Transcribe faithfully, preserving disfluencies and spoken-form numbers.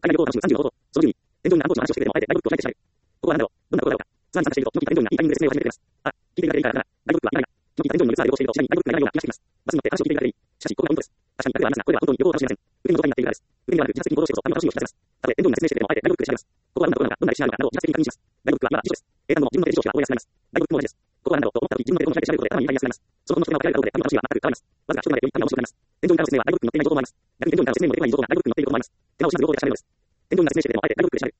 海外旅行楽しむさんじゅうの方法。そのじゅうに、添乗員が観光地の話をしてくれるのをあえてガイドブックを開いて調べる。ここは何だろう、どんなことだろうか。ツアーに参加していると、その日から添乗員がインタイミングで説明を始めてくれます。あ、聞いていただけていいかな。ガイドブックは意外な。その日から添乗員によるツアーで旅行していると、次第にガイドブックがいらないような気がしてきます。バスに乗って話を聞いていただければいい。しかし、ここがポイントです。確かに、ガイドはありますが、これは本当に旅行を楽しみません。運転の状態になっているからです。運転ではなく、自発的に行動してこそ、あの楽しみを引き出せます。たとえ添乗員が説明してくれても、あえてガイドブックで調べます。ここはどんなことなのか、どんな歴史があるのかなどを自発的に確認します。ガイドブックは今、辞書です。英単語も自分の手辞書が覚えやすくなります。ガイドブックも同じです。ここは何だろうと思ったとき、自分の手でこの開いて調べることで頭に入りやすくなります。そのことの人が分かれることで、旅の楽しみが全く変わります。わずか一人までより旅が面白くなります。添乗員からの説明はガイドブックに載っていない情報もあります。逆に添乗員からの説明にも出てこない情報があります。手間を惜しまず両方で調べるのです。添乗員が説明してくれても、あえてガイドブックで調べる。